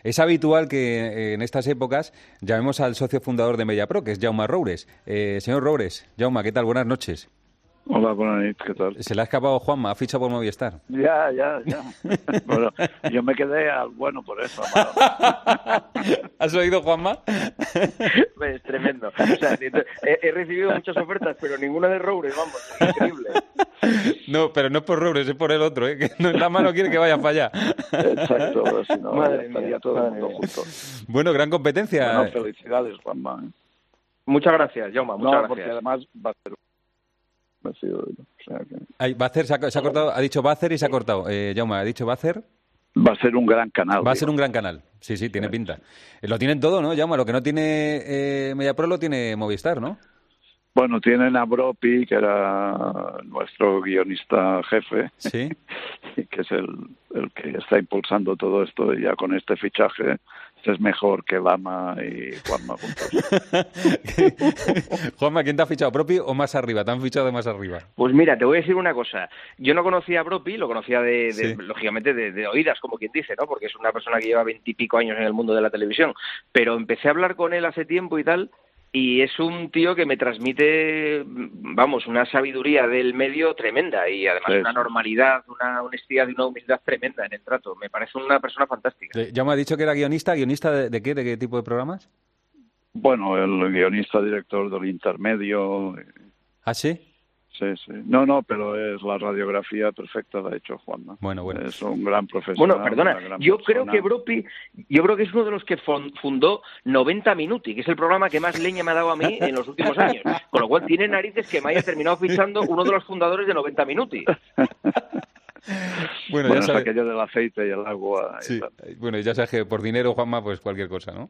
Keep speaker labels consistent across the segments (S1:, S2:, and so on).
S1: Es habitual que en estas épocas llamemos al socio fundador de Mediapro, que es Jaume Roures. Señor Roures, Jaume, ¿qué tal? Buenas noches.
S2: Hola, buenas noches, ¿qué tal?
S1: Se le ha escapado Juanma, ha fichado por Movistar.
S2: Ya. Bueno, yo me quedé al bueno por eso.
S1: ¿Has oído, Juanma?
S3: Es tremendo. O sea, he recibido muchas ofertas, pero ninguna de Roures, vamos, es increíble.
S1: No, pero no es por Roures, es por el otro, que no, la mano quiere que vaya para allá.
S2: Exacto, pero si no,
S3: Madre
S2: estaría
S3: mía,
S2: todo el mundo
S3: mía.
S2: junto.
S1: Bueno, gran competencia.
S2: Bueno, felicidades, Juanma.
S3: Muchas gracias, Jaume, muchas gracias.
S2: Porque además va a ser... O sea que...
S1: Ay, va a hacer, se ha cortado, ha dicho va a hacer y se ha cortado. Jaume, ha dicho va a hacer.
S2: Va a ser un gran canal.
S1: Va a ser un gran canal. Sí, tiene pinta. Lo tienen todo, ¿no, Jaume? Lo que no tiene Mediapro lo tiene Movistar, ¿no?
S2: Bueno, tienen a Bropi, que era nuestro guionista jefe,
S1: sí,
S2: que es el que está impulsando todo esto, y ya con este fichaje es mejor que Lama y Juanma juntos.
S1: Juanma, ¿quién te ha fichado? ¿Bropi o más arriba? ¿Te han fichado de más arriba?
S3: Pues mira, te voy a decir una cosa. Yo no conocía a Bropi, lo conocía lógicamente de oídas, como quien dice, ¿no? Porque es una persona que lleva 20 y pico años en el mundo de la televisión. Pero empecé a hablar con él hace tiempo y tal, y es un tío que me transmite, vamos, una sabiduría del medio tremenda y además una normalidad, una honestidad y una humildad tremenda en el trato. Me parece una persona fantástica.
S1: Ya me ha dicho que era guionista. ¿Guionista de qué? ¿De qué tipo de programas?
S2: Bueno, el guionista director del Intermedio.
S1: ¿Ah, sí?
S2: Sí. No, pero es la radiografía perfecta la ha hecho Juanma.
S1: Bueno.
S2: Es un gran profesional.
S3: Bueno, perdona, yo creo que Bropi, es uno de los que fundó 90 Minuti, que es el programa que más leña me ha dado a mí en los últimos años. Con lo cual tiene narices que me haya terminado fichando uno de los fundadores de 90 Minuti.
S1: Bueno, ya
S2: es aquello del aceite y el agua.
S1: Sí. Bueno, ya sabes que por dinero, Juanma, pues cualquier cosa, ¿no?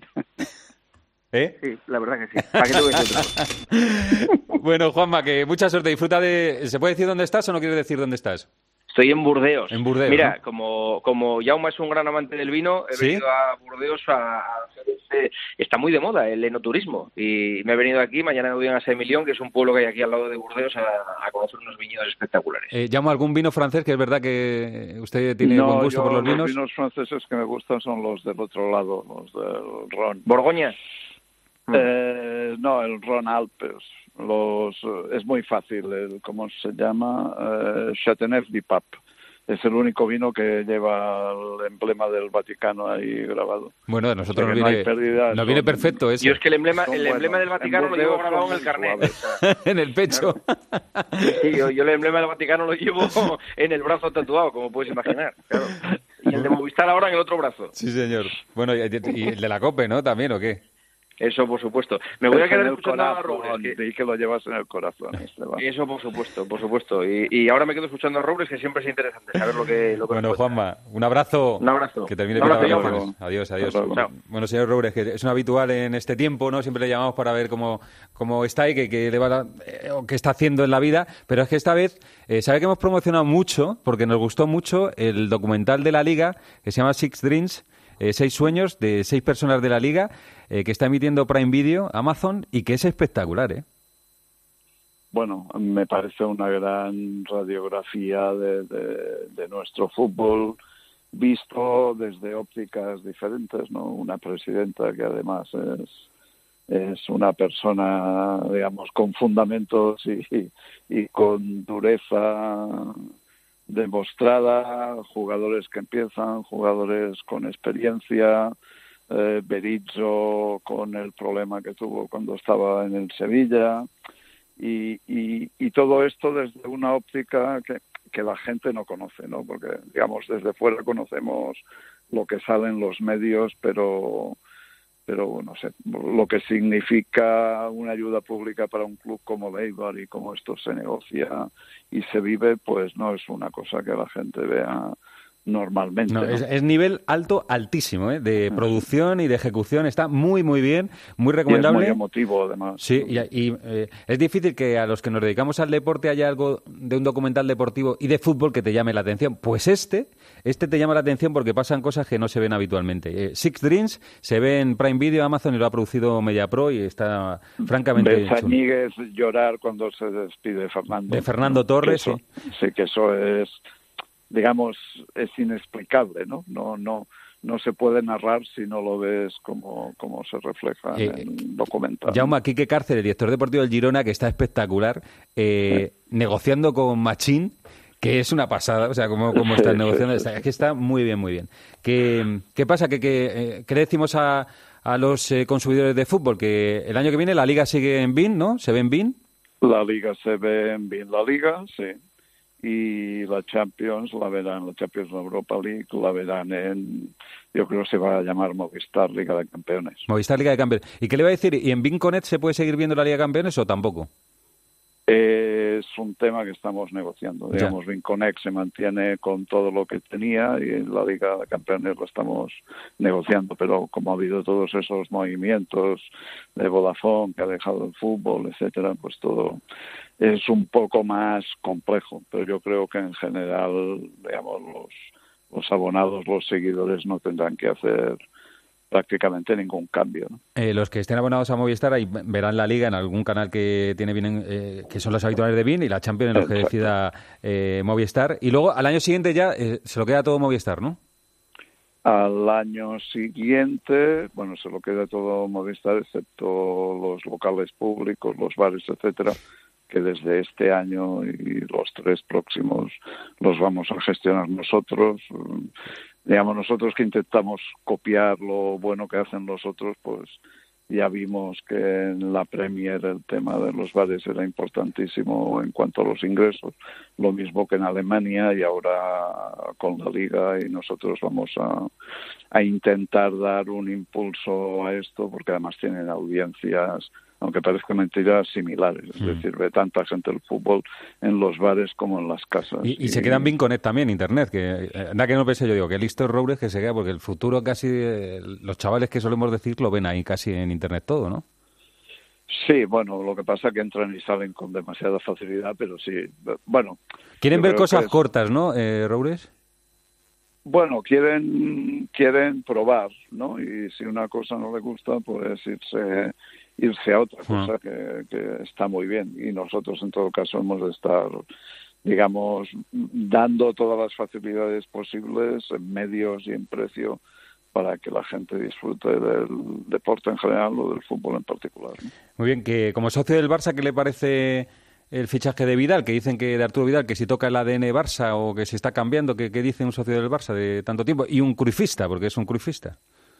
S3: Sí, la verdad que sí. ¿Para qué te voy a decir otra cosa?
S1: Bueno, Juanma, que mucha suerte. Disfruta de... ¿Se puede decir dónde estás o no quieres decir dónde estás?
S3: Estoy en Burdeos.
S1: En Burdeos,
S3: mira,
S1: ¿no?
S3: como Jaume es un gran amante del vino, he venido a Burdeos a hacer está muy de moda el enoturismo. Y me he venido aquí, mañana me voy a Saint-Emilion, que es un pueblo que hay aquí al lado de Burdeos, a conocer unos viñedos espectaculares.
S1: Jaume, ¿algún vino francés? Que es verdad que usted tiene buen gusto por los vinos.
S2: Los vinos franceses que me gustan son los del otro lado, los del Ron.
S3: ¿Borgoña?
S2: No, el Ron Alpes. Es muy fácil, ¿cómo se llama? Châteauneuf-du-Pape. Es el único vino que lleva el emblema del Vaticano ahí grabado.
S1: Bueno, a nosotros
S2: nos
S1: viene perfecto eso.
S3: Yo es que el emblema del Vaticano lo llevo grabado en el carnet.
S1: En el pecho.
S3: Claro. Sí, yo el emblema del Vaticano lo llevo en el brazo tatuado, como puedes imaginar. Claro. Y el de Movistar ahora en el otro brazo.
S1: Sí, señor. Bueno, y el de la COPE, ¿no? También, ¿o qué?
S3: Eso, por supuesto. Me voy a quedar escuchando a Roures.
S2: Y que lo llevas en el corazón.
S3: Eso, por supuesto. Y ahora me quedo escuchando a Roures, que siempre es interesante saber lo que
S1: bueno, Juanma, un abrazo.
S3: Un abrazo.
S1: Que termine bien las
S3: vacaciones.
S1: Adiós.
S3: Chao.
S1: Bueno, señor Roures, que es un habitual en este tiempo, ¿no? Siempre le llamamos para ver cómo está y qué está haciendo en la vida. Pero es que esta vez, sabe que hemos promocionado mucho, porque nos gustó mucho, el documental de la Liga, que se llama Six Dreams, 6 sueños de 6 personas de la Liga, que está emitiendo Prime Video, Amazon, y que es espectacular, ¿eh?
S2: Bueno, me parece una gran radiografía de nuestro fútbol visto desde ópticas diferentes, ¿no? Una presidenta que además es una persona, digamos, con fundamentos y con dureza demostrada, jugadores que empiezan, jugadores con experiencia, Berizzo con el problema que tuvo cuando estaba en el Sevilla y todo esto desde una óptica que la gente no conoce, ¿no? Porque, digamos, desde fuera conocemos lo que sale en los medios, pero no sé, lo que significa una ayuda pública para un club como Eibar y cómo esto se negocia y se vive, pues no es una cosa que la gente vea normalmente.
S1: No, es nivel alto, altísimo, ¿eh? De producción y de ejecución. Está muy, muy bien, muy recomendable.
S2: Y es muy emotivo, además.
S1: Sí, y es difícil que a los que nos dedicamos al deporte haya algo de un documental deportivo y de fútbol que te llame la atención. Pues este te llama la atención porque pasan cosas que no se ven habitualmente. Six Dreams se ve en Prime Video, Amazon, y lo ha producido Mediapro y está francamente
S2: chulo. Bezañíguez llorar cuando se despide Fernando.
S1: De Fernando Torres,
S2: sí. Sí, que eso es, digamos, es inexplicable, ¿no? No no se puede narrar si no lo ves como se refleja en el documental.
S1: Jaume, Quique Cárceres, director deportivo del Girona, que está espectacular, negociando con Machín, que es una pasada, o sea, cómo están negociando, es que está muy bien, muy bien. ¿Qué pasa? ¿Qué le decimos a los consumidores de fútbol? Que el año que viene la Liga sigue en BIN, ¿no? ¿Se ve en BIN?
S2: La Liga se ve en BIN, la Liga, sí. Y la Champions la Champions Europa League la verán yo creo que se va a llamar Movistar Liga de Campeones.
S1: Movistar Liga de Campeones. ¿Y qué le va a decir? ¿Y en BIN Connect se puede seguir viendo la Liga de Campeones o tampoco?
S2: Es un tema que estamos negociando. Digamos, BIN Connect se mantiene con todo lo que tenía y en la Liga de Campeones lo estamos negociando, pero como ha habido todos esos movimientos de Vodafone que ha dejado el fútbol, etcétera, pues todo es un poco más complejo, pero yo creo que en general, digamos, los abonados, los seguidores no tendrán que hacer prácticamente ningún cambio, ¿no?
S1: Los que estén abonados a Movistar ahí verán la Liga en algún canal que tiene BIN, que son los habituales de BIN, y la Champions en los que decida Movistar. Y luego al año siguiente ya se lo queda todo Movistar, ¿no?
S2: Al año siguiente, bueno, se lo queda todo Movistar, excepto los locales públicos, los bares, etcétera, que desde este año y los 3 próximos los vamos a gestionar nosotros. Digamos, nosotros que intentamos copiar lo bueno que hacen los otros, pues ya vimos que en la Premier el tema de los bares era importantísimo en cuanto a los ingresos, lo mismo que en Alemania, y ahora con la Liga, y nosotros vamos a intentar dar un impulso a esto, porque además tienen audiencias, aunque parezca mentira, similares. Es decir, ve tanta gente el fútbol en los bares como en las casas.
S1: Y se queda en BIN Connect también, Internet, que anda que no pensé yo, digo, que listo es Roures que se queda, porque el futuro casi, los chavales que solemos decir lo ven ahí casi en Internet todo, ¿no?
S2: Sí, bueno, lo que pasa es que entran y salen con demasiada facilidad, pero sí, bueno.
S1: Quieren ver cosas cortas, ¿no, Roures?
S2: Bueno, quieren probar, ¿no? Y si una cosa no le gusta, pues irse a otra cosa que está muy bien. Y nosotros, en todo caso, hemos de estar, digamos, dando todas las facilidades posibles en medios y en precio para que la gente disfrute del deporte en general o del fútbol en particular, ¿no?
S1: Muy bien, que como socio del Barça, ¿qué le parece el fichaje de Vidal? Que dicen que de Arturo Vidal, que si toca el ADN Barça o que se está cambiando, ¿qué dice un socio del Barça de tanto tiempo? Y un cruifista, porque es un cruifista.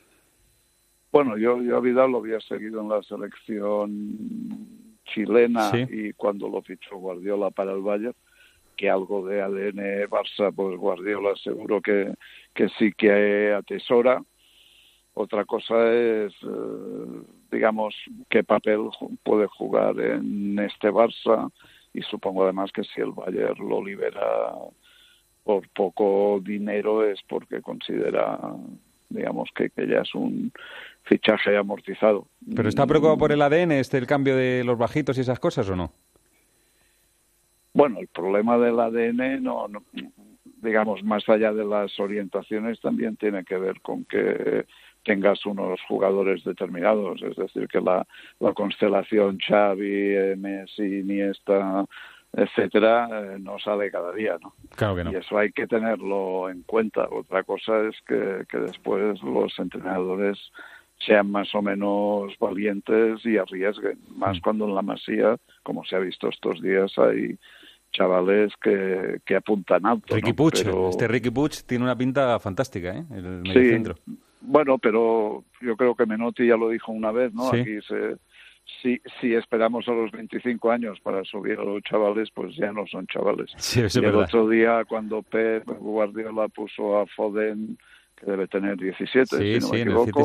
S2: Bueno, yo a Vidal lo había seguido en la selección chilena, sí, y cuando lo fichó Guardiola para el Bayern, que algo de ADN Barça, pues Guardiola seguro que sí que atesora. Otra cosa es, digamos, qué papel puede jugar en este Barça, y supongo además que si el Bayern lo libera por poco dinero es porque considera, digamos, que ya es un fichaje amortizado.
S1: ¿Pero está preocupado por el ADN, el cambio de los bajitos y esas cosas, o no?
S2: Bueno, el problema del ADN, no, digamos, más allá de las orientaciones, también tiene que ver con que tengas unos jugadores determinados. Es decir, que la constelación Xavi, Messi, Iniesta, etcétera, no sale cada día, ¿no?
S1: Claro que no.
S2: Y eso hay que tenerlo en cuenta. Otra cosa es que después los entrenadores sean más o menos valientes y arriesguen, más cuando en la Masía, como se ha visto estos días, hay chavales que apuntan alto,
S1: Riqui
S2: ¿no?
S1: Puig,
S2: pero
S1: Riqui Puig tiene una pinta fantástica, ¿eh? El mediocentro.
S2: Sí, bueno, pero yo creo que Menotti ya lo dijo una vez, ¿no?
S1: Sí.
S2: Aquí si esperamos a los 25 años para subir a los chavales, pues ya no son chavales.
S1: Sí, eso
S2: y
S1: es
S2: el
S1: verdad.
S2: otro día, cuando Pep Guardiola puso a Foden, que debe tener 17, si no me equivoco,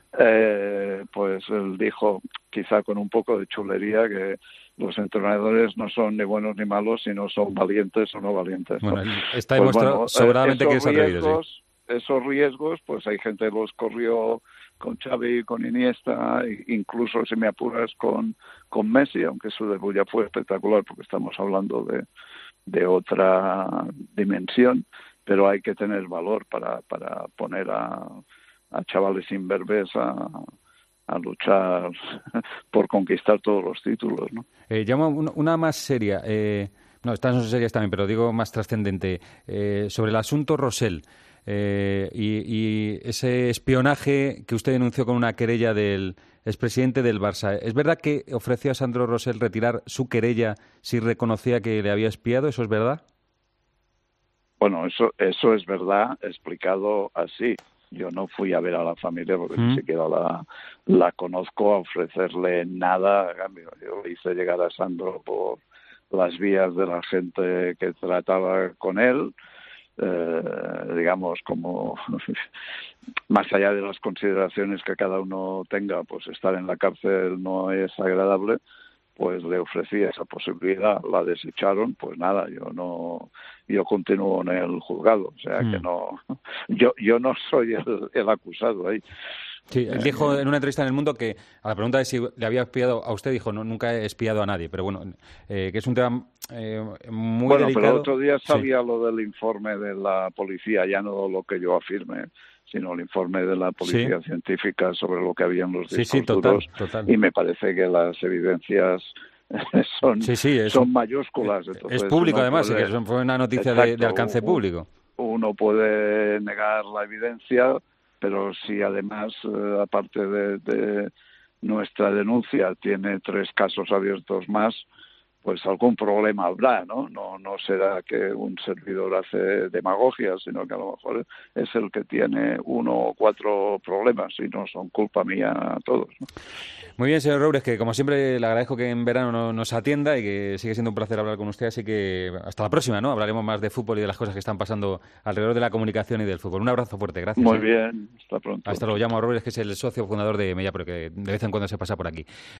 S2: pues él dijo, quizá con un poco de chulería, que los entrenadores no son ni buenos ni malos, sino son valientes o no valientes, ¿no?
S1: Bueno, está demostrado sobradamente que es atrevido, sí.
S2: Esos riesgos, pues hay gente que los corrió con Xavi, con Iniesta, incluso, si me apuras, con Messi, aunque su debut ya fue espectacular, porque estamos hablando de otra dimensión, pero hay que tener valor para poner a chavales imberbes a luchar por conquistar todos los títulos, ¿no?
S1: Llamo una más seria. No, estas son serias también, pero digo más trascendente. Sobre el asunto Rosell y ese espionaje que usted denunció con una querella del expresidente del Barça. ¿Es verdad que ofreció a Sandro Rosell retirar su querella si reconocía que le había espiado? ¿Eso es verdad?
S2: Bueno, eso es verdad, explicado así. Yo no fui a ver a la familia porque ni siquiera la conozco, a ofrecerle nada a cambio. Yo le hice llegar a Sandro por las vías de la gente que trataba con él, digamos, como más allá de las consideraciones que cada uno tenga, pues estar en la cárcel no es agradable, pues le ofrecí esa posibilidad, la desecharon, pues nada, yo continúo en el juzgado, o sea que no, yo no soy el acusado ahí.
S1: Sí, él dijo en una entrevista en El Mundo que a la pregunta de si le había espiado a usted, dijo, no, nunca he espiado a nadie, pero bueno, que es un tema muy delicado.
S2: Pero el otro día salía lo del informe de la policía, ya no lo que yo afirme, sino el informe de la policía científica sobre lo que había en los discos duros,
S1: total.
S2: Y me parece que las evidencias son mayúsculas. Entonces,
S1: es público además, que fue una noticia de alcance público.
S2: Uno puede negar la evidencia, pero si además, aparte de nuestra denuncia, tiene 3 casos abiertos más, pues algún problema habrá, ¿no? No será que un servidor hace demagogia, sino que a lo mejor es el que tiene 1 o 4 problemas y no son culpa mía todos, ¿no?
S1: Muy bien, señor Roures, que como siempre le agradezco que en verano nos atienda y que sigue siendo un placer hablar con usted, así que hasta la próxima, ¿no? Hablaremos más de fútbol y de las cosas que están pasando alrededor de la comunicación y del fútbol. Un abrazo fuerte, gracias.
S2: Muy bien, hasta pronto.
S1: Hasta luego. Llamo a Roures, que es el socio fundador de Mediapro, que de vez en cuando se pasa por aquí.